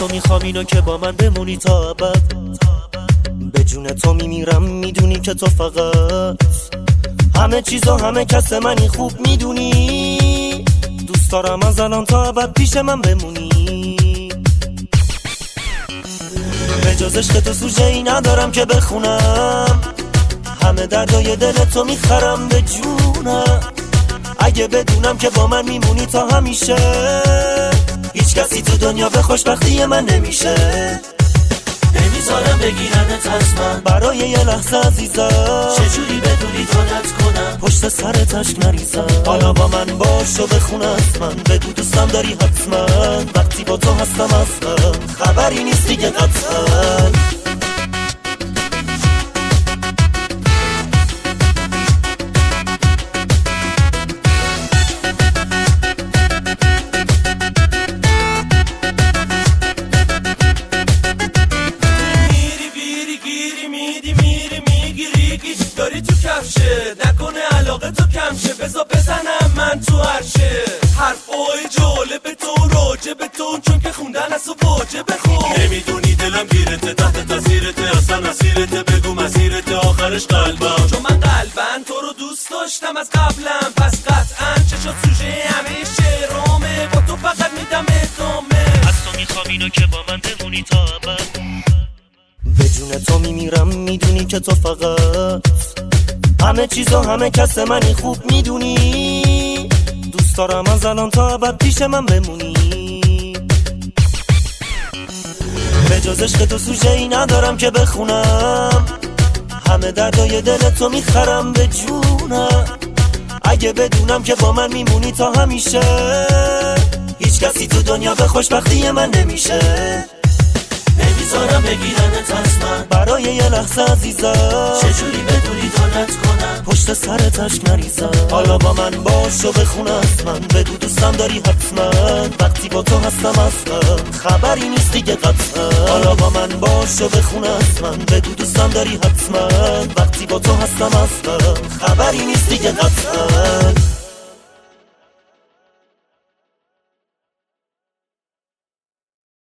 تو میخوام اینو که با من بمونی تا ابد، به جون تو میمیرم میدونی که تو فقط همه چیز و همه کس منی، خوب میدونی دوست دارم از الان تا ابد پیش من بمونی. به جز عشق تو سوژه ای ندارم که بخونم، همه دردای دل تو میخرم به جونم. اگه بدونم که با من میمونی تا همیشه، هیچ کسی تو دنیا به خوشبختی من نمیشه. نمیذارم بگیرنت از من برای یه لحظه عزیزم، چجوری بدونی تونت کنم پشت سرت اشک نریزم. حالا با من باش و بخون از من، بگو دوستم داری حتما، وقتی با تو هستم اصلا خبری نیست دیگه قطعا. داری تو کفشه نکنه علاقه تو کمشه، بذار بزنم من تو عرشه حرفای جالب تو راجع به تو، چون که خوندن از تو واجب بخون. نمیدونی دلم گیرته تحت تاثیرته، اصلا اسیرته، بگو مسیرته آخرش قلبم، چون من قلبن تو رو دوست داشتم از قبلم، پس قطعا چشات سوژه همه شعرامه، با تو فقط میدم ادامه. از تو میخوام اینو که با من بمونی تا ابد، به جون تو میمیرم میدونی که تو فقط همه چیز و همه کس منی، خوب میدونی دوست دارم از الان تا ابد پیش من بمونی. به جز عشق تو سوژه ای ندارم که بخونم، همه دردای دل تو میخرم به جونم. اگه بدونم که با من میمونی تا همیشه، هیچ کسی تو دنیا به خوشبختی من نمیشه. نمیذارم بگیرنت از من برای یه لحظه عزیزم، چجوری بدونی تونت کنم پشت سرت اشک نریزم. حالا با من باش و بخون از من، بگو دوستم داری حتما، وقتی با تو هستم اصلا خبری نیست دیگه قطعا. حالا با من باش و بخون از من، بگو دوستم داری حتما، وقتی با تو هستم اصلا خبری نیست دیگه قطعا.